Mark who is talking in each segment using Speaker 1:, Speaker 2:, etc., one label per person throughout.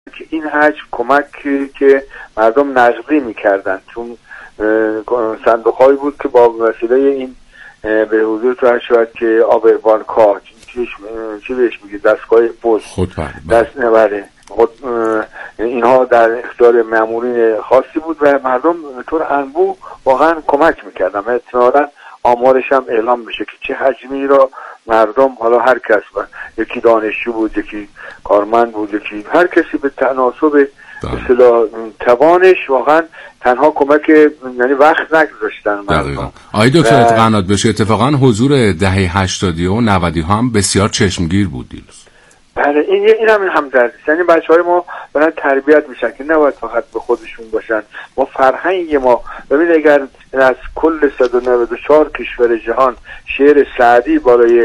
Speaker 1: که این حجم کمکی که مردم نقدی میکردن، چون صندوق‌هایی بود که با وسیله این به حضور تو شاید که آبربانک‌ها چی بهش میگه، دستگاه پست بله اینها در اختیار مامورین خاصی بود و مردم به طور انبوه واقعا کمک میکردن. احتمالاً آمارش هم اعلام بشه که چه حجمی را مردم، حالا هر کس، یکی دانشجو بود، یکی کارمند بود، یکی هر کسی به تناسب اصطلاح توانش واقعا تنها کمک، یعنی وقت نگذاشتن مردم.
Speaker 2: آقای دکتر قنات بشه، اتفاقا حضور دهه 80 و 90 ها هم بسیار چشمگیر بود دیروز.
Speaker 1: بله این هم درد، یعنی بچهای ما برن تربیت میشن که نباید فقط به خودشون باشن. ما فرهنگ ما، ببین اگر از کل 194 کشور جهان شعر سعدی بالای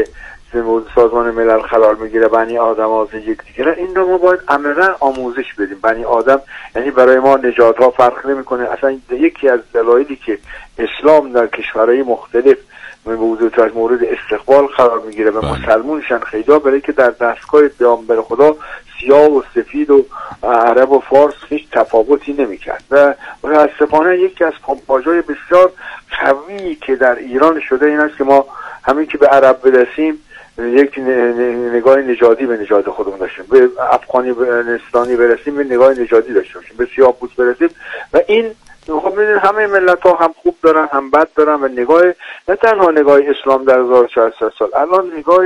Speaker 1: سازمان ملل قرار میگیره، بنی آدم از یکدیگر، این رو ما باید عملاً آموزش بدیم. بنی آدم یعنی برای ما نژادها فرق نمیکنه. اصلا یکی از دلایلی که اسلام در کشورهای مختلف موضوع از مورد استقبال قرار میگیره و مسلمونشن خیلی، برای که در دستگاه پیامبر خدا سیاه و سفید و عرب و فارس هیچ تفاوتی نمیکرد و متاسفانه یکی از پمپاژهای بسیار قوی که در ایران شده این است که ما همین که به عرب برسیم یک نگاه نژادی به نژاد خودمون داشتیم، به افغانستانی برسیم به نگاه نژادی داشته باشیم، به سیاه‌پوست برسیم و این خب میدونید همه ملت ها هم خوب دارن هم بد دارن و نگاه نه تنها نگاه اسلام در 1400 سال، الان نگاه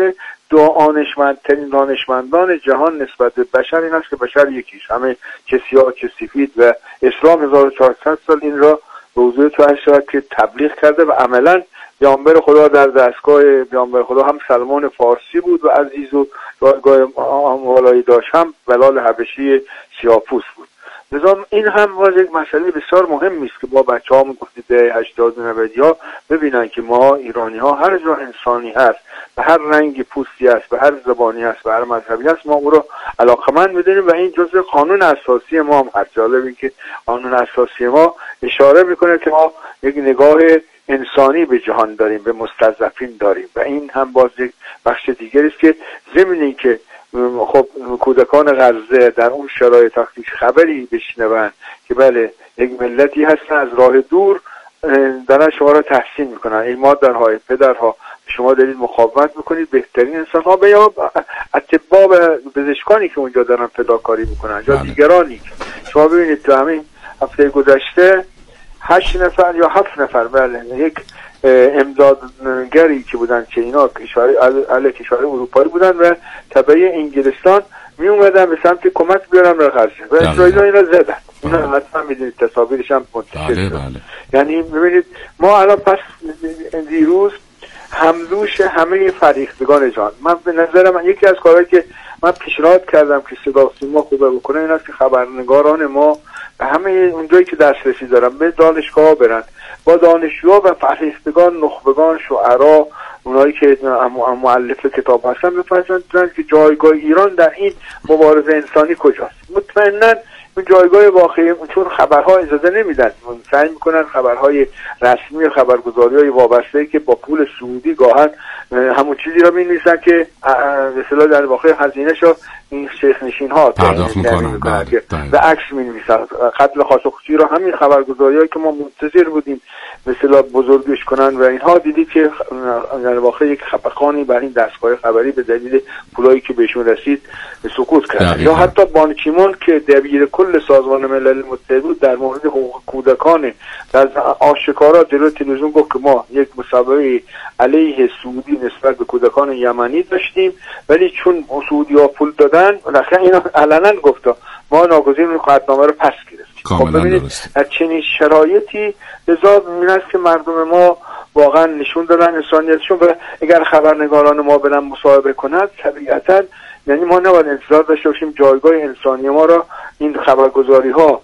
Speaker 1: دانشمندترین دانشمندان جهان نسبت به بشر این است که بشر یکیش، همه چه سیاه چه سفید، و اسلام 1400 سال این را به حضور تو شد که تبلیغ کرده و عملا پیامبر خدا در دستگاه پیامبر خدا هم سلمان فارسی بود و عزیز و جایگاه والایی داشت، هم بلال حبشی سیاه‌پوست بود. لذا این هم باز یک مسئله بسیار مهمی است که با بچه‌ها میگفتید 80 و 90 ها ببینن که ما ایرانی ها هر جا انسانی هست، به هر رنگ پوستی است، به هر زبانی است، به هر مذهبی است، ما او را علاقمند می‌دونیم و این جزء قانون اساسی ما هم هست. جالبه که قانون اساسی ما اشاره میکنه که ما یک نگاه انسانی به جهان داریم، به مستضعفین داریم و این هم باز یک بخش دیگری است که ضمن که خب کودکان غزه در اون شرایط وقتی خبری بشنون که بله یک ملتی هستن از راه دور دارن شما را تحسین میکنن، ای مادرها، پدرها، شما دارید مقاومت میکنید، بهترین انسان ها یا اطباء و پزشکانی که اونجا دارن فداکاری میکنن یا دیگرانی. شما ببینید تو همین هفته گذشته 8 نفر یا 7 نفر بله یک امدادگری که بودن که اینا کشورهای اروپایی بودن و تبعی انگلستان می اومدن به سمت کمک بیارن به غزه و اسرائیل اینا زدن. اونا حتما میدونید تصاویرش هم منتشر شد. یعنی ببینید ما الان پس دیروز همدوش همه فریختگان جهان، من به نظر من یکی از کارهایی که من پیشنهاد کردم که صدا سیما خوبه بکنه این است که خبرنگاران ما همه اونجایی که دسترسی دارن به دانشگاه برن، با دانشجوها و فرهیختگان، نخبگان، شعرا، اونایی که مؤلف کتاب هستن بپرسن که جایگاه ایران در این مبارزه انسانی کجاست. مطمئناً اون جایگاه واقعی، چون خبرها اجازه نمیدن، سعی میکنن خبرهای رسمی، خبرگزاری‌های وابسته که با پول سعودی گاهن همون چیزی را می‌نویسن که به اصطلاح در واقع هزینه‌شو این شیخ نشین ها
Speaker 2: پرداخت میکنن
Speaker 1: و عکس می‌نویسن. قتل خاشقچی را همین خبرگزاری‌هایی که ما منتظر بودیم به اصطلاح بزرگش کنن و اینها دیدی که در واقع یک خفقانی بر این دستگاه خبری به دلیل پولایی که بهشون رسید سقوط کردن. یا حتی بان کی مون که دبیر کل سازمان ملل متحد بود در مورد حقوق کودکان در آشکارا جلوی تلویزیون گفت که ما یک مسابقه علیه سعودی نسبت به کودکان یمنی داشتیم ولی چون سعودی‌ها پول دادن بالاخره اینا علنا گفت ما ناگزیر قطعنامه رو پس گرفتیم. خب ببینید از چنین شرایطی لذا این است که مردم ما واقعا نشون دادن انسانیتشون و اگر خبرنگاران ما برن مصاحبه کنند طبیعتاً یعنی ما نباید انتظار داشته باشیم جایگاه انسانی ما را این خبرگزاری ها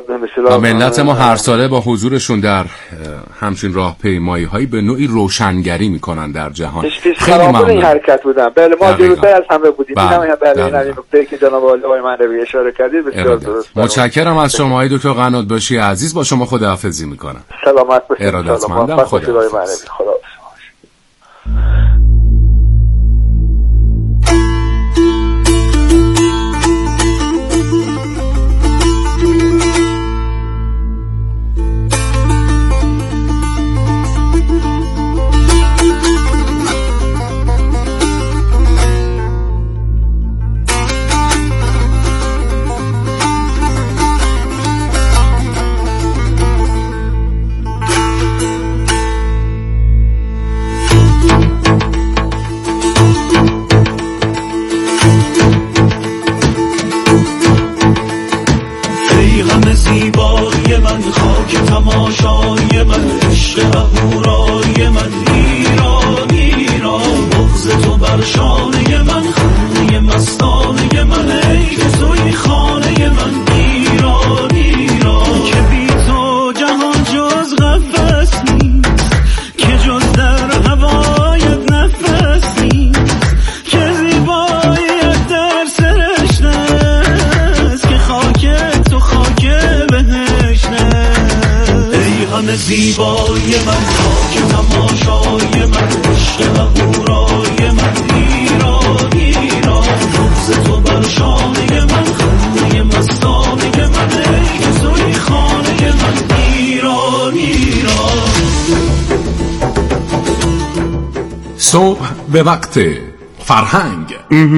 Speaker 2: و ملت ما هر ساله با حضورشون در همچین راهپیمایی هایی به نوعی روشنگری میکنن در جهان.
Speaker 1: خیلی ممنون. این حرکت بودن. بله ما جلوتر از همه بودیم. بله این نکته که جناب آقای مهدوی اشاره کردید بسیار درست.
Speaker 2: متشکرم از شما آقای دکتر قنات باشی عزیز. با شما خداحافظی میکنم.
Speaker 1: سلامت باشید.
Speaker 2: ارادتمندم. خداحافظ.
Speaker 3: زیبای من، خاک تماشای من، عشق اهورای من. ایران ایران بغض تو بر شانه من، خانه مستانه من، ای که توی خانه من. ایران ایران که بی تو جهان جز قفس نیست، که جز در هوایت نفس نیست، که زیبایت در سرشت است، که خاک تو خاک بهشت است. ای همه زیبای من، خاک تماشای من، عشق اهورای من. ایران ایران بغض تو بر شانه من، خانه مستانه من، ای که توی خانه من. ایران ایران.
Speaker 2: صبح به وقت فرهنگ.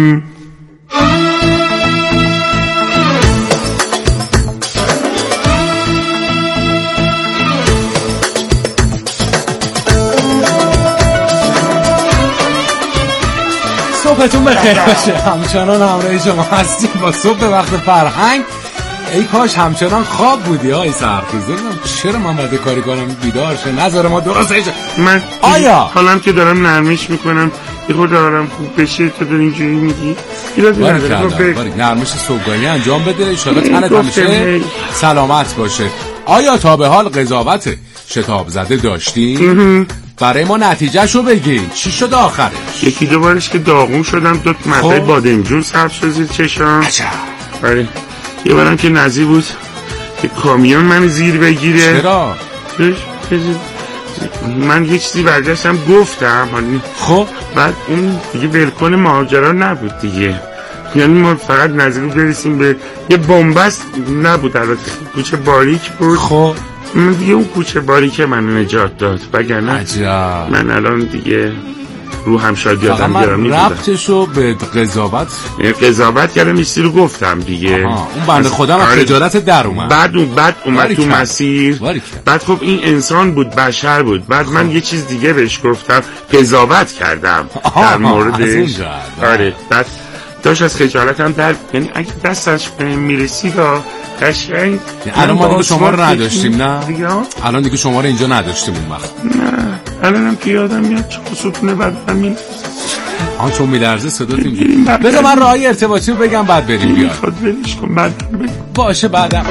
Speaker 4: صبحتون بخیر باشه. همچنان همراه شما هستیم با صبح به وقت فرهنگ. ای کاش همچنان خواب بودی آی سرخیز. چرا من باید کاری کنم بیدار شه نذاره ما درستش.
Speaker 5: من
Speaker 4: آیا
Speaker 5: حالم که دارم نرمش میکنم یه خود دارم خوب بشه تو داری اینجوری میگی.
Speaker 2: باریک نرمش صبحگاهی انجام بده انشالله تنت همیشه سلامت باشه. آیا تا به حال قضاوت شتاب زده داشتیم؟ برای ما نتیجهشو بگین چی شد آخرش؟
Speaker 5: یکی دو بارش که داغون شدم، دو مقطع بادمجون سبز شد زیر چشم. بله یه بارم که نزدیک بود که کامیون من زیر بگیره.
Speaker 2: چرا؟
Speaker 5: من یه چیزی برگشتم گفتم
Speaker 2: خب
Speaker 5: بعد اون دیگه ولکن ماجرا نبود دیگه، یعنی ما فقط نزدیک برسیم به یه بنبست نبود، البته کوچه باریک بود.
Speaker 2: خب
Speaker 5: من دیگه اون کوچه باریک من نجات داد، وگرنه من الان دیگه روحم شاید یادم گرامی بودم.
Speaker 2: ربطشو به
Speaker 5: قضاوت کردم ایستی رو گفتم دیگه.
Speaker 2: اون بنده خدا هم خجالت در اومد.
Speaker 5: بعد اومد تو مسیر. بعد خب این انسان بود، بشر بود. بعد من یه چیز دیگه بهش گفتم، قضاوت کردم در موردش. آره بعد داشت از خجالتم در، یعنی اگه دستش میرسید قشنگ.
Speaker 2: الان ما دیگه شما رو نداشتیم نه؟ الان دیگه شما رو اینجا نداشتیم اون وقت.
Speaker 5: نه الانم که یادم میاد چون ستونه بعد من
Speaker 2: چون میلرزه صدات اینجوری. بذار من راهی ارتباطی رو بگم بعد بریم بیاد.
Speaker 5: خود ولش کن بعدم بگم.
Speaker 2: باشه بعدم.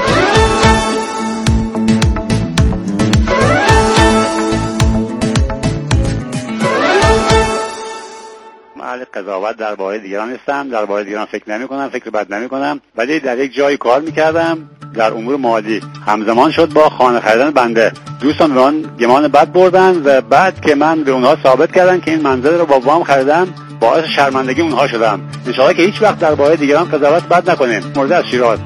Speaker 6: اهل قضاوت درباره دیگران نیستم، درباره دیگران فکر نمی‌کنم، فکر بد نمی‌کنم، ولی در یک جایی کار می‌کردم در امور مالی، همزمان شد با خانه خریدن بنده. دوستان به من گمان بد بردن و بعد که من به اونها ثابت کردم که این منزل رو با وام خریدم، باعث شرمندگی اونها شدم. ان شاءالله که هیچ وقت درباره دیگران قضاوت بد نکنیم. مورد از شیراز.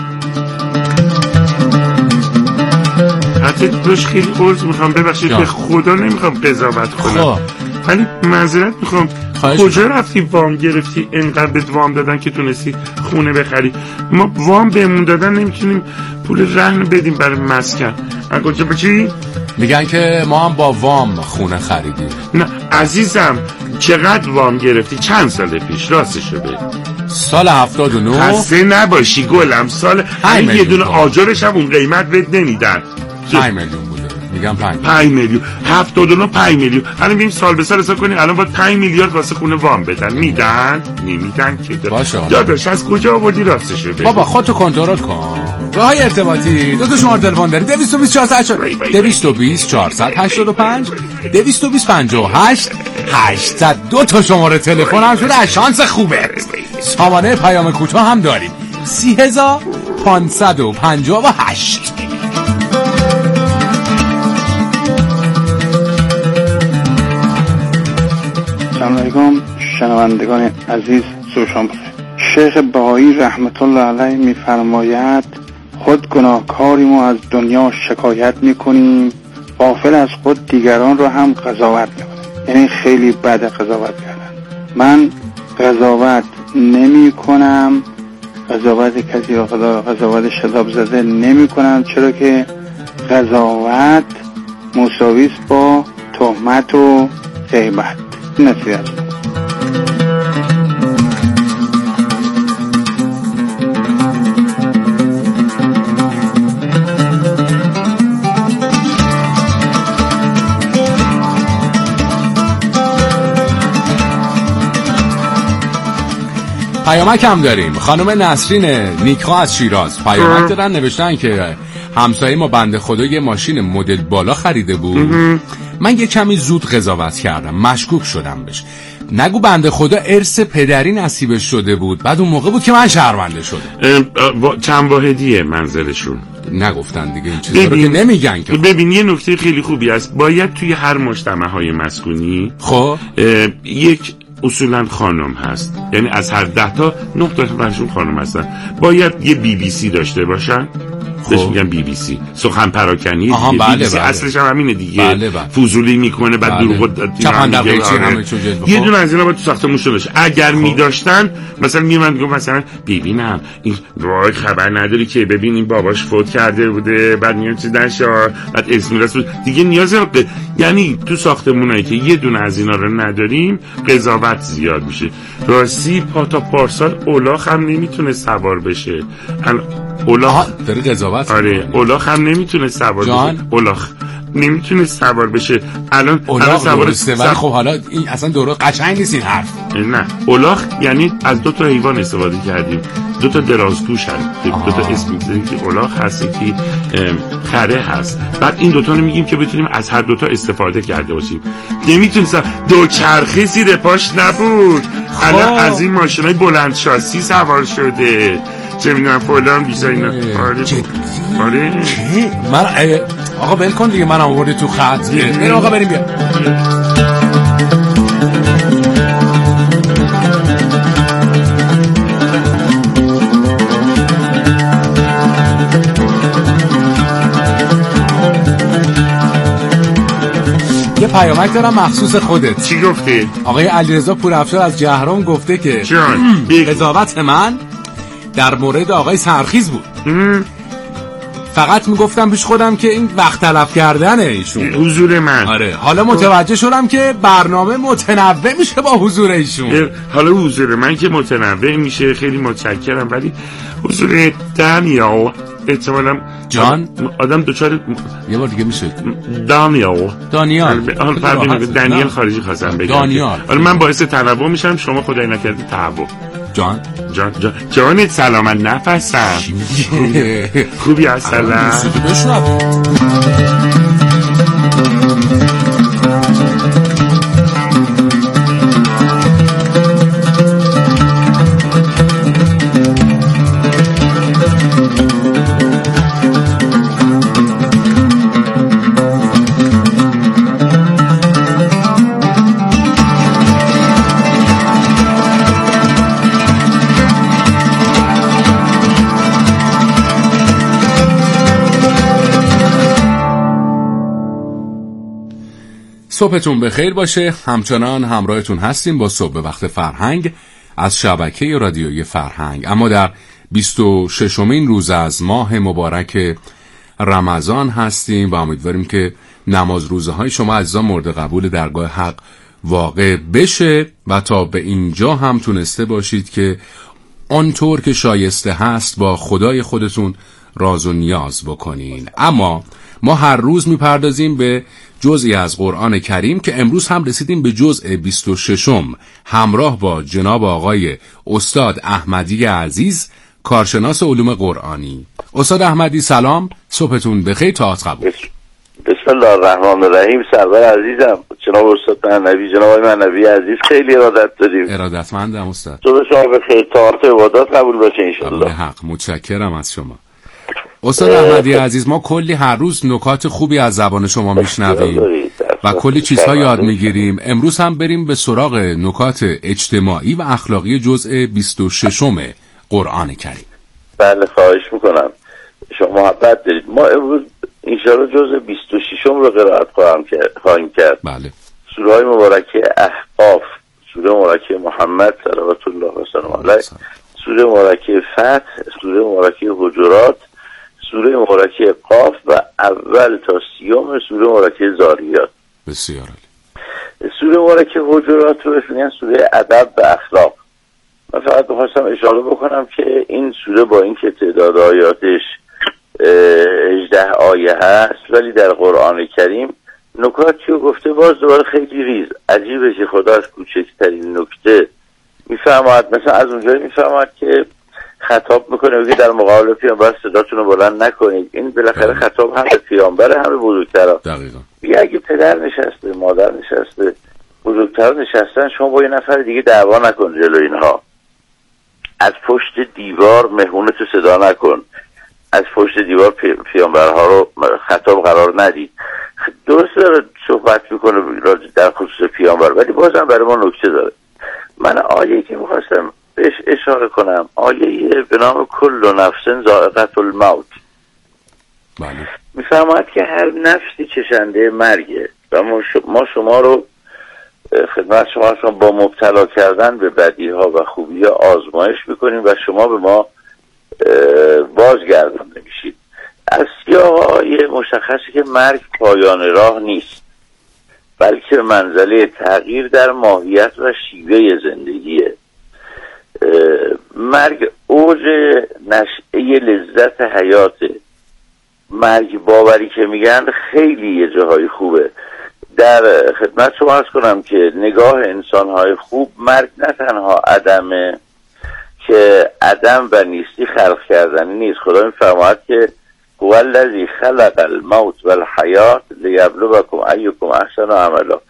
Speaker 5: حتی دوش خیلی عرض میخوام، ببخشید به خدا نمیخوام قضاوت کنم، ولی معذرت میخوام. کجا رفتی وام گرفتی اینقدر بهت وام دادن که تونستی خونه بخری؟ ما وام بهمون دادن نمیتونیم پول رهن بدیم برای مسکن. کجا بچی؟
Speaker 2: میگن که ما هم با وام خونه خریدیم.
Speaker 5: نه عزیزم، چقدر وام گرفتی؟ چند سال پیش؟ راستشو بگو.
Speaker 2: سال 79.
Speaker 5: خسته نباشی گلم، سال یه دونه آجرش هم اون قیمت بهت نمیدن.
Speaker 2: 5 میلیون بوده. میگم
Speaker 5: 5 میلیون 79 5 میلیون. الان میگیم سال به سال حساب کنی الان باید 5 میلیارد واسه خونه وام بدن. میدن؟ نمیدن که. داداش از کجا آوردی راستشو بگو؟
Speaker 2: بابا خودتو کنترل کن. راه ارتباطی دو تا شماره تلفن داری. 220 485 220 58 800. دو تا شماره تلفن هم شده از شانس خوبه. سامانه پیام کوتاه هم داریم 30558.
Speaker 7: سلام علیکم شنوندگان عزیز، صبحشون بخیر. شیخ بهایی رحمت الله علیه می‌فرماید خود گناهکاریم و از دنیا شکایت می‌کنیم، غافل از خود دیگران رو هم قضاوت می‌کنیم. یعنی خیلی بد قضاوت کردن. من قضاوت نمی‌کنم، قضاوت کسی رو قضاوت شتاب زده نمی‌کنم، چرا که قضاوت مساوی است با تهمت و غیبت. نصیحت.
Speaker 2: پیامک هم داریم. خانم نسرین نیکا از شیراز پیامک دارن، نوشتن که همسایه ما بنده خدا یه ماشین مدل بالا خریده بود. من یه کمی زود قضاوت کردم، مشکوک شدم بهش. نگو بنده خدا ارث پدری نصیبش شده بود، بعد اون موقع بود که من شهرونده شدم.
Speaker 5: چند واحدیه منزلشون؟
Speaker 2: نگفتن دیگه این چیزا رو که نمیگن که.
Speaker 5: ببین یه نکته خیلی خوبی است، باید توی هر مجتمع‌های مسکونی
Speaker 2: خب
Speaker 5: یک اصولا خانم هست، یعنی از هر 10 تا 9 تاشون خانم هستن. باید یه BBC داشته باشن. بهش میگن BBC، سخن پراکنی دیگه.
Speaker 2: بله
Speaker 5: BBC اصلش هم همینه دیگه.
Speaker 2: بله.
Speaker 5: فضولی میکنه بعد دروغ یه دونه از اینا باید تو ساختمونشون باشه. اگر می‌داشتن مثلا میگم مثلا ببینم این وای خبر نداری که ببین این باباش فوت کرده بوده، بعد میگم چیز نشه، بعد اسم رسول دیگه نیازی نداره. یعنی تو ساختمونایی که یه دونه از اینا رو نداریم قضاوت زیاد میشه. راستی تا پارسال اولاخ هم نمیتونه سوار بشه. اولاخ
Speaker 2: داره قضاوت.
Speaker 5: آره اولاخ هم نمیتونه سوار بشه. اولاخ نمیتونه سوار بشه. الان
Speaker 2: سوار خب حالا این اصلا درست قشنگ نیست این حرف.
Speaker 5: نه اولاخ یعنی از 2 تا حیوان استفاده کردیم، 2 تا درازگوش هست، 2 تا اسم میذاریم که اولاخ هست که خره هست. بعد این 2 تا رو میگیم که بتونیم از هر 2 تا استفاده کرده باشیم. نمیتونه دو چرخه زیر پاش نبود. الان از این ماشینای بلند شاسی سوار شده، چه میدونم فلان بیشتر اینا. آره
Speaker 2: من آقا بل کن دیگه، من آوردی تو خط. بریم آقا بریم بیا. یه پیامک دارم مخصوص خودت.
Speaker 5: چی گفتی؟
Speaker 2: آقای علیرضا پورافشار از جهرم گفته که قضاوت من در مورد آقای سرخیز بود. فقط میگفتم پیش خودم که این وقت تلف کردنه ایشون،
Speaker 5: حضور من.
Speaker 2: آره حالا متوجه شدم که برنامه متنوع میشه با حضور ایشون.
Speaker 5: حالا حضور من که متنوع میشه، خیلی متشکرم، ولی حضور دانیال احتمالاً
Speaker 2: جان
Speaker 5: آدم دوچار
Speaker 2: یه بار دیگه میشه
Speaker 5: دانیال
Speaker 2: دانیال
Speaker 5: خارجی خواستم بگم.
Speaker 2: دانیال
Speaker 5: حالا من باعث تنوع میشم، شما خدای نکرده تهوع. جانت سلامت نفسم. خوبی هستم.
Speaker 2: صبحتون بخیر باشه. همچنان همراهتون هستیم با صبح وقت فرهنگ از شبکه رادیویی فرهنگ. اما در 26مین روز از ماه مبارک رمضان هستیم و امیدواریم که نماز روزه های شما عزیزان مورد قبول درگاه حق واقع بشه و تا به اینجا هم تونسته باشید که آنطور که شایسته هست با خدای خودتون راز و نیاز بکنین. اما ما هر روز میپردازیم به جزئی از قرآن کریم که امروز هم رسیدیم به جزء 26م همراه با جناب آقای استاد احمدی عزیز، کارشناس علوم قرآنی. استاد احمدی سلام، صبحتون بخیر. تاعت قبول.
Speaker 8: بسم الله الرحمن الرحیم. سرور عزیزم جناب استاد معنوی، جناب معنوی عزیز، خیلی ارادت داریم.
Speaker 2: ارادتمندم استاد.
Speaker 8: صبح شما بخیر، طاعت و عبادات قبول باشه ان شاء الله.
Speaker 2: حق، متشکرم از شما. استاد احمدی عزیز، ما کلی هر روز نکات خوبی از زبان شما میشنویم و کلی چیزها یاد میگیریم. امروز هم بریم به سراغ نکات اجتماعی و اخلاقی جزء 26م قرآن کریم.
Speaker 8: بله خواهش میکنم، شما محبت دارید. ما امروز انشاءالله جزء 26م رو قرائت خواهیم کرد.
Speaker 2: بله.
Speaker 8: سوره های مبارکه احقاف، سوره مبارکه محمد صلوات الله و سلام علیه، سوره مبارکه فتح، سوره مبارکه حجرات، سوره مبارکه قاف و اول تا 30 سوره مبارکه ذاریات.
Speaker 2: بسیار عالی.
Speaker 8: سوره مبارکه حجرات رو میگن سوره ادب و اخلاق. من فقط بخواستم اشاره بکنم که این سوره با اینکه تعداد آیاتش 18 آیه هست ولی در قرآن کریم نکاتی رو گفته باز دوباره خیلی ریز. عجیبه که خدا از کوچکترین نکته میفرماید، مثلا از اونجایی میفرماید که خطاب میکنه که در مقابل پیامبر صداتون رو بلند نکنید. این بالاخره خطاب هم به پیامبر هم به بزرگترها.
Speaker 2: دقیقاً.
Speaker 8: اگه پدر نشسته، مادر نشسته، بزرگترها نشستن، شما با یه نفر دیگه دعوا نکن جلو اینها. از پشت دیوار مهمونتو صدا نکن. از پشت دیوار پیامبرها رو خطاب قرار ندید. درست داره صحبت میکنه در خصوص پیامبر، ولی بازم برای ما نکته داره. من آیه‌ای که میخواستم بهش اشاره کنم، آیه به نام کل نفس ذائقة الموت.
Speaker 2: بله.
Speaker 8: میفرماید که هر نفسی چشنده مرگه و ما شما رو خدمت شما با مبتلا کردن به بدیها و خوبی‌ها آزمایش میکنیم و شما به ما بازگردانده میشید. از سیاق‌های مشخصی که مرگ پایان راه نیست، بلکه منزله تغییر در ماهیت و شیوه زندگیه. مرگ اوج نشأه لذت حیاته. مرگ باوری که میگن خیلی یه جاهای خوبه. در خدمت شما عرض کنم که نگاه انسانهای خوب مرگ نه تنها عدمه که عدم و نیستی خلق کردنی نیست. خدا میفرماید که هو الذی خلق الموت والحیات لیبلوکم ایکم احسن عملا.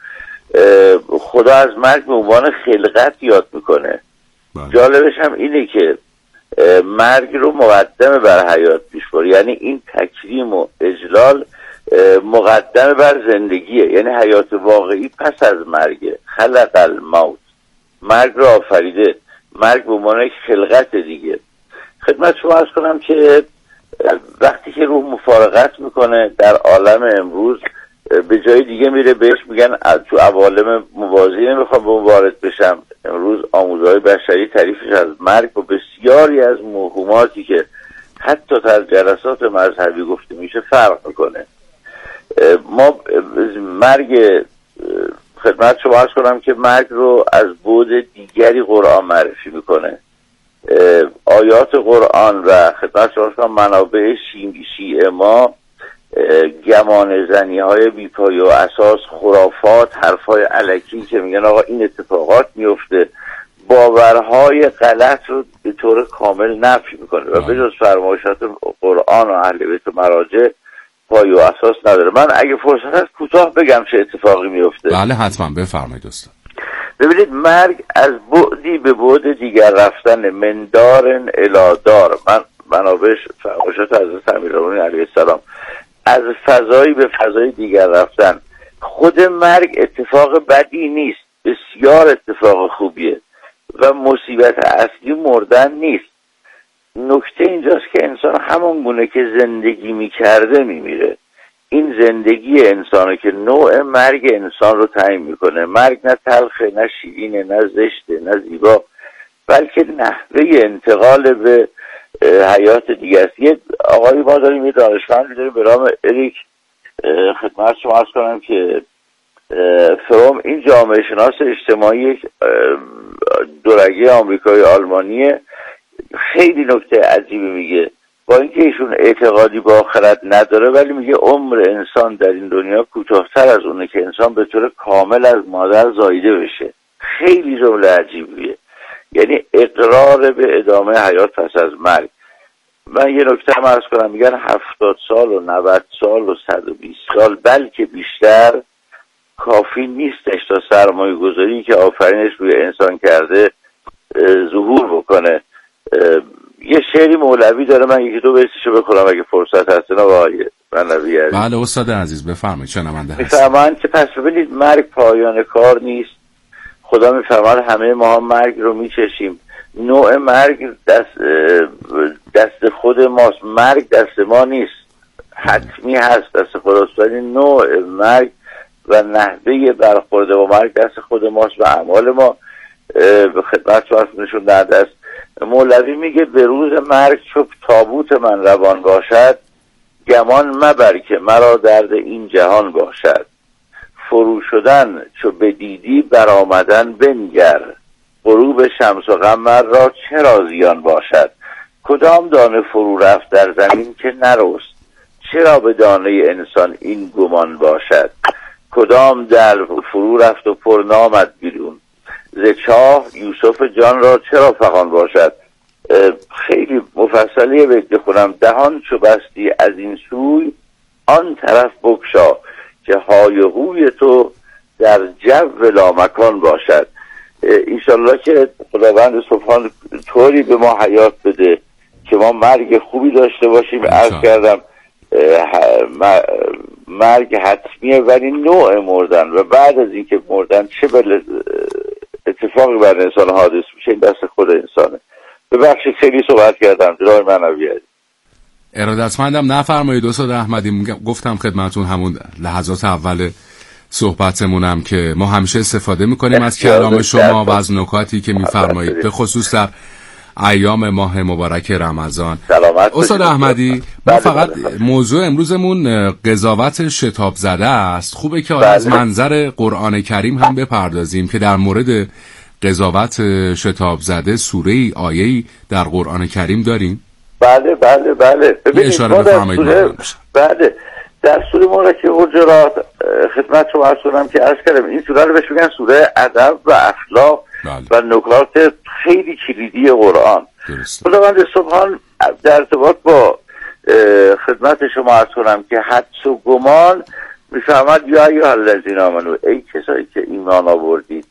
Speaker 8: خدا از مرگ به عنوان خلقت یاد میکنه. جالبش هم اینه که مرگ رو مقدم بر حیات پیش بره، یعنی این تکریم و اجلال مقدم بر زندگیه، یعنی حیات واقعی پس از مرگه. خلق الموت، مرگ رو آفریده. مرگ به عنوان یک خلقت دیگه. خدمت شما عرض کنم که وقتی که روح مفارقت میکنه در عالم امروز به جای دیگه میره، بهش میگن تو عوالم موازی. نمیخوام به اون وارد بشم. امروز آموزهای بشری تعریفش از مرگ و بسیاری از موهوماتی که حتی در جلسات مذهبی گفته میشه فرق میکنه. ما مرگ، خدمت شما عرض کنم که مرگ رو از بعد دیگری قرآن معرفی میکنه. آیات قرآن و خدمت شما کنم منابع شیعه ما گمان زنی های بیپای و اساس، خرافات، حرفای الکی که میگن آقا این اتفاقات میفته، باورهای غلط رو به طور کامل نفی میکنه و به جز فرمایشات قرآن و اهل بیت و مراجع پای و اساس نداره. من اگه فرصت هست کوتاه بگم چه اتفاقی میفته.
Speaker 2: بله حتما بفرمایید استاد.
Speaker 8: ببینید، مرگ از بعدی به بعد دیگر رفتن، مندارن الادار. من منابع فرمایشات حضرت امیرالمومنین علیه السلام، از فضایی به فضای دیگر رفتن. خود مرگ اتفاق بدی نیست، بسیار اتفاق خوبیه و مصیبت اصلی مردن نیست. نکته اینجاست که انسان همون گونه که زندگی میکرده میمیره. این زندگی انسانه که نوع مرگ انسان رو تعیین میکنه. مرگ نه تلخه، نه شیرینه، نه زشته، نه زیبا، بلکه نحوه انتقال به حیات دیگه است. یه آقایی ما داریم، یه دانشمندی داریم به نام اریک، خدمت شما عرض کنم که فروم، این جامعه شناس اجتماعی دورگه آمریکایی آلمانیه. خیلی نکته عجیبی میگه. با اینکه ایشون اعتقادی به آخرت نداره، ولی میگه عمر انسان در این دنیا کوتاه‌تر از اونه که انسان به طور کامل از مادر زاییده بشه. خیلی جمله عجیبیه، یعنی اقرار به ادامه حیات پس از مرگ. من یه نکته هم عرض کنم، میگن 70 سال و 90 سال و 120 سال بلکه بیشتر کافی نیستش تا سرمایه گذاری که آفرینش روی انسان کرده ظهور بکنه. یه شعری مولوی داره، من یکی دو بیتشو بخونم اگه فرصت هست.
Speaker 2: بله استاد عزیز بفرمایید، شنونده هست.
Speaker 8: میفرمایند که پس ببینید، مرگ پایان کار نیست. خدا میفرماید همه ما مرگ رو میچشیم. نوع مرگ دست خود ماست. مرگ دست ما نیست، حتمی هست دست خداست، ولی نوع مرگ و نحوه برخورد با مرگ دست خود ماست و اعمال ما به خدمت شما نشون داده است. مولوی میگه به روز مرگ چو تابوت من روان باشد، گمان مبر که مرا درد این جهان باشد. فرو شدن چو بدیدی برآمدن بنگر، غروب شمس و قمر را چرا زیان باشد. کدام دانه فرو رفت در زمین که نرست، چرا به دانه انسان این گمان باشد. کدام دلو فرو رفت و پر نامد بیرون، ز چاه یوسف جان را چرا فغان باشد. خیلی مفصلی بیت بخونم. دهان چو بستی از این سوی آن طرف بگشا که های هوی تو در جو لامکان باشد. انشالله که خداوند سبحان طوری به ما حیات بده که ما مرگ خوبی داشته باشیم. عرض کردم مرگ حتمیه ولی نوع مردن و بعد از اینکه مردن چه اتفاقی بر انسان حادث میشه این دست خود انسانه. ببخشید خیلی صحبت کردم جناب معنوی.
Speaker 2: ارادتمندم. نفرمایید استاد احمدی. گفتم خدمتون همون لحظات اول صحبتمونم که ما همیشه استفاده میکنیم از کلام شما و از نکاتی که میفرمایید به خصوص در ایام ماه مبارک رمضان. استاد احمدی ما فقط موضوع امروزمون قضاوت شتاب زده است. خوبه که از منظر قرآن کریم هم بپردازیم که در مورد قضاوت شتاب زده سوره‌ای آیه‌ای در قرآن کریم داریم.
Speaker 8: بله ببینید ما بله در سوره مبارکه حجرات خدمت شما عرض کنم که عرض کردم این سوره رو بهش میگن سوره ادب و اخلاق و نکات خیلی کلیدی قرآن. خداوند سبحان در ارتباط با خدمت شما عرض کنم که حدس و گمان میفهمد یا ایها الذین آمنو ای کسایی که ایمان آوردید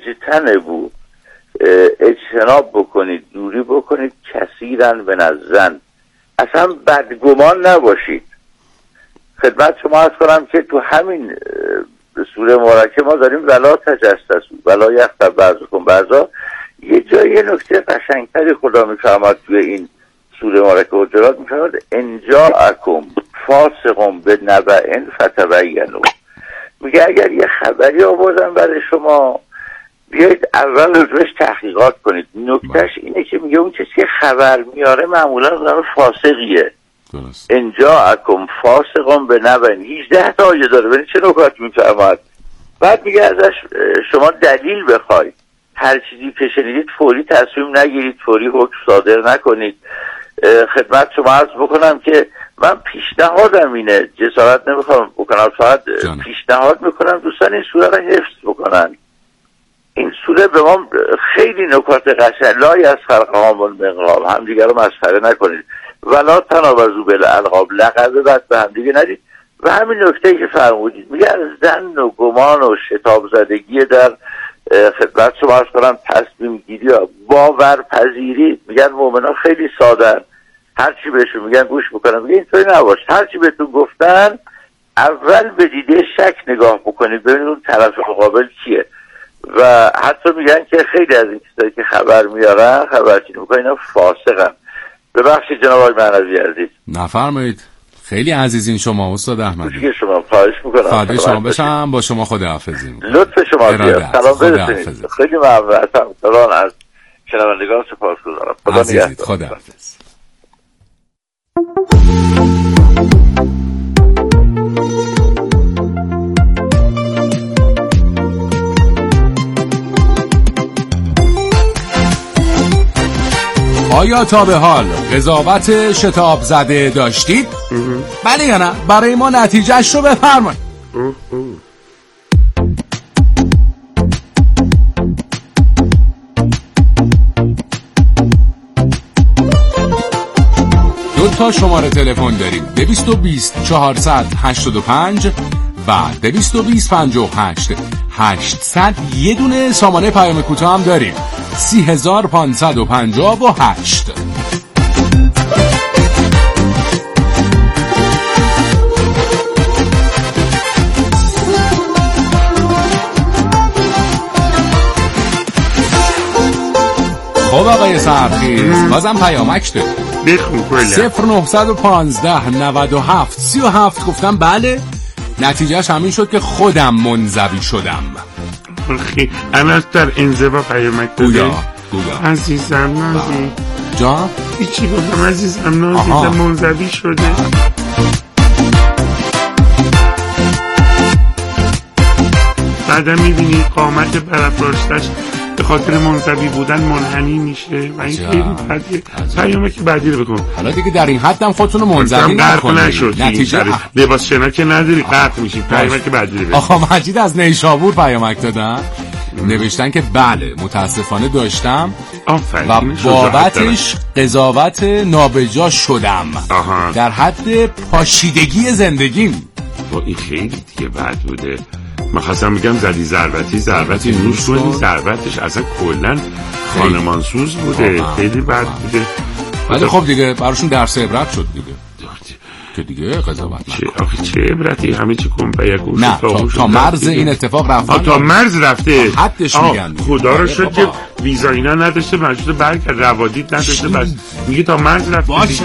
Speaker 8: اجتناب بکنید دوری بکنید کثیرا من الظن اصلا بدگمان نباشید. خدمت شما عرض کنم که تو همین سوره مبارکه ما داریم ولا تجسسوا ولا یغتب بعضکم بعضا. یه جایی یه نکته قشنگتری خدا میفرماد توی این سوره مبارکه حجرات میفرماد ان جاءکم فاسق بنبأ فتبینوا. میگه اگر یه خبری آوردن برای شما بیایید اول روش تحقیقات کنید. نکتهش اینه که میگه اون کسی که خبر میاره معمولا آدم فاسقیه. ان جاءکم فاسق بنبأ 18 تا آیه داره. ببین چه نکاتی میفرماد. بعد میگه ازش شما دلیل بخواید. هر چیزی که شنیدید فوری تصمیم نگیرید، فوری حکم صادر نکنید. خدمت شما عرض بکنم که من پیشنهادم اینه، جسارت نمیخوام بکنم، فقط پیشنهاد میکنم دوستان این سوره رو حفظ بکنن. این سوره به ما خیلی نکات قشنگ لا یسخر قوم من قوم، هم دیگه رو مسخره نکنید، ولا تنابزوا بالالقاب، لقب بد به هم دیگه ندید. و همین نکته‌ای که فرمودید میگه از ظن و گمان و شتاب زدگی در خدمت شما عرض کنم تصمیم گیری و باورپذیری. میگن مؤمنان خیلی سادن، هر چی بهشون میگن گوش میکنن. میگه اینطوری نباش، هر چی بهتون گفتن اول به دیده شک نگاه بکنید ببینید اون طرف مقابل کیه. و حتی میگن که خیلی از این کسایی که خبر میارن خبرچینی میکنن اینا فاسقن. ببخشید جناب آقای معنوی عزیز.
Speaker 2: نفرمایید. خیلی عزیزین شما استاد احمدی.
Speaker 8: که شما خواهش میکنم.
Speaker 2: فدای شما بشم. با شما خداحافظی میکنم.
Speaker 8: لطف شما زیاد. سلام برسونید. خیلی ممنون از شنوندگان سپاسگزارم. خدا نگهدار.
Speaker 2: خداحافظ. آیا تا به حال قضاوت شتاب زده داشتید؟ بله یا نه؟ برای ما نتیجهش رو بفرمایید. دو تا شماره تلفن داریم، 220 485 و 220 58 800. یه دونه سامانه پیام کوتاه هم داریم، 3558. خب آقای سرخیز بازم پیامک داریم.
Speaker 5: بخون
Speaker 2: 0915 97 37. گفتم بله، نتیجهش همین شد که خودم منزوی شدم.
Speaker 5: الان در انزوا پیامک داده.
Speaker 2: گویا
Speaker 5: عزیزم نازی
Speaker 2: جا
Speaker 5: هیچی گفتم عزیزم نازی منزوی شده. بعدم میبینی قامت برافراشتش به خاطر منزوی بودن منحنی میشه و این خیلی بدیه. پیامه که بعدی رو بکن.
Speaker 2: حالا دیگه در این حد هم خودتون رو منزوی نکنید.
Speaker 5: نتیجه لباس شنا که نداری قطع میشی. پیامه که بعدی رو بکن.
Speaker 2: آقا مجید از نیشابور پیامک دادن. نوشتن که بله متاسفانه داشتم
Speaker 5: و
Speaker 2: بابتش قضاوت نابجا شدم. در حد پاشیدگی زندگیم.
Speaker 5: با این خیلی دیگه بد بوده. من خواستم بگم زدی ضربتی نوش کنی، ضربتش اصلا کلن خانمانسوز بوده، خیلی بد بوده.
Speaker 2: ولی خب دیگه براشون درس عبرت شد دیگه که دیگه قضاوت
Speaker 5: نکن. چه عبرتی؟ همه چی کن بیکوش.
Speaker 2: نه تا مرز این اتفاق رفتن.
Speaker 5: تا مرز رفته
Speaker 2: حدش میگن.
Speaker 5: خدا رو شد که ویزا اینا نداشته، مجبور برگرد، روادید نداشته، بس میگه تا مرز رفته.
Speaker 2: باشه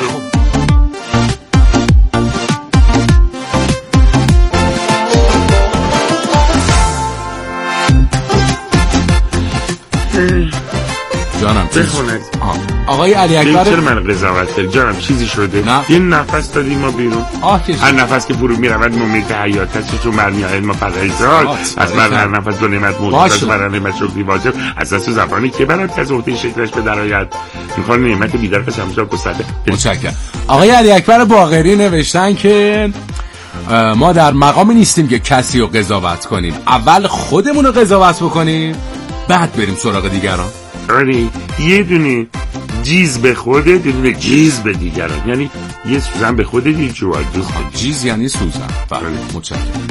Speaker 2: جانم
Speaker 5: بخونید.
Speaker 2: آقای علی اکبر
Speaker 5: چرا من قضاوت کردی؟ جانم چیزی شده؟
Speaker 2: نه.
Speaker 5: یه نفس دادیم ما بیرون. هر نفس که فرو میرود مومنت حیات هست، چون برمی‌آید ما فرایزاد از من هر نفس دو نعمت موجود برای نعمت شکری واجب از دست زبانی که برات از عهده شکرش به درآید. میخوان نعمت بیدار قسمشا گسترده.
Speaker 2: متشکرم. آقای علی اکبر باقری نوشتن که ما در مقامی نیستیم که کسی رو قضاوت کنیم، اول خودمون رو قضاوت بکنیم بعد بریم سراغ دیگران.
Speaker 5: آره یه دونه جیز به خودت، یه دونه جیز به دیگران، یعنی یه سوزن به خودت، یه جوال
Speaker 2: جیز یعنی سوزن. بله متشکرم.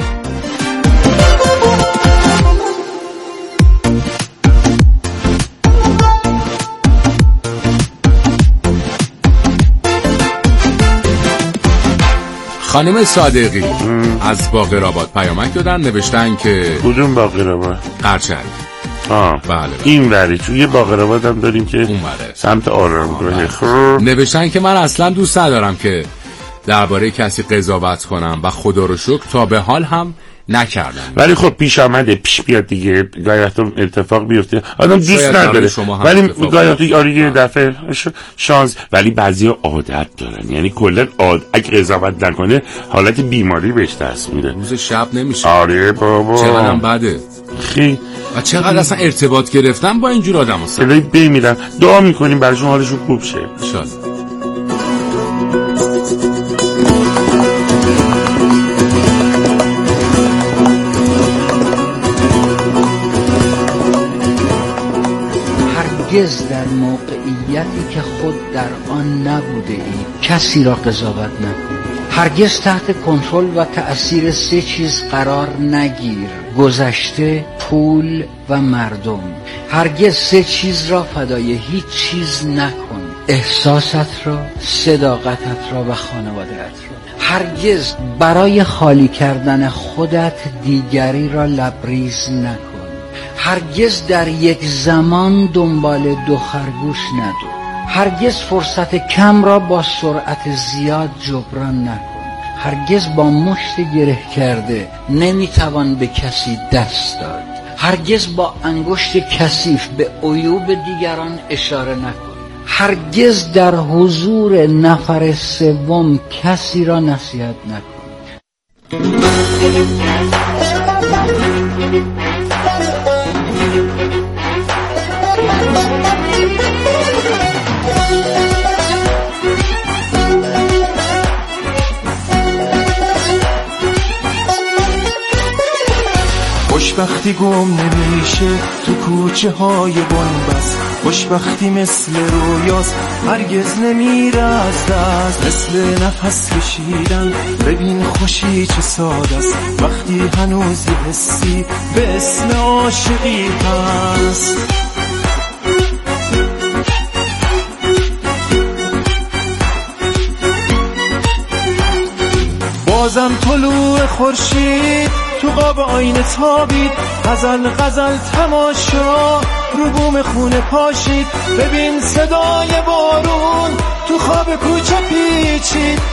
Speaker 2: خانم صادقی از باقرآباد پیامک دادن، نوشتن که
Speaker 5: کدوم باقرآباد؟
Speaker 2: قرچک.
Speaker 5: بله این وری چون یه باقرآباد هم داریم که سمت آرامگاه.
Speaker 2: نوشتن که من اصلا دوست ندارم که درباره کسی قضاوت کنم و خدا رو شکر تا به حال هم نکردم،
Speaker 5: ولی خب پیش آمده، پیش بیاد دیگه، گاهی اتفاق بیفته آدم دوست نداره، ولی گاهی آره یه دفعه شانس، ولی بعضیا عادت دارن، یعنی کلا اگه قضاوت نکنه حالت بیماری بهش دست میده،
Speaker 2: روز شب نمیشه.
Speaker 5: آره بابا
Speaker 2: چقدرم بده
Speaker 5: خیلی.
Speaker 2: و چقدر اصلا ارتباط گرفتن با اینجور آدم هستن.
Speaker 5: خیلی بمیرن. دعا میکنیم براشون حالشون خوب شه
Speaker 2: انشالله.
Speaker 9: هرگز در موقعیتی که خود در آن نبوده ای کسی را قضاوت نکن. هرگز تحت کنترل و تأثیر سه چیز قرار نگیر: گذشته، پول و مردم. هرگز سه چیز را فدای هیچ چیز نکن: احساست را، صداقتت را و خانواده‌ات را. هرگز برای خالی کردن خودت دیگری را لبریز نکن. هرگز در یک زمان دنبال دو خرگوش ندو. هرگز فرصت کم را با سرعت زیاد جبران نکن. هرگز با مشت گره کرده نمیتوان به کسی دست داد. هرگز با انگشت کثیف به عیوب دیگران اشاره نکن. هرگز در حضور نفر سوم کسی را نصیحت نکن.
Speaker 3: خوشبختی گم نمیشه تو کوچه های بنبست، خوشبختی مثل رویاست هرگز نمیره از دست، مثل نفس کشیدن ببین خوشی چه ساده است وقتی هنوز یه حسی به اسم عاشقی هست. بازم طلوع خورشید تو قاب آینه تابید، غزل غزل تماشا رو بوم خونه پاشید، ببین صدای بارون تو خواب کوچه پیچید،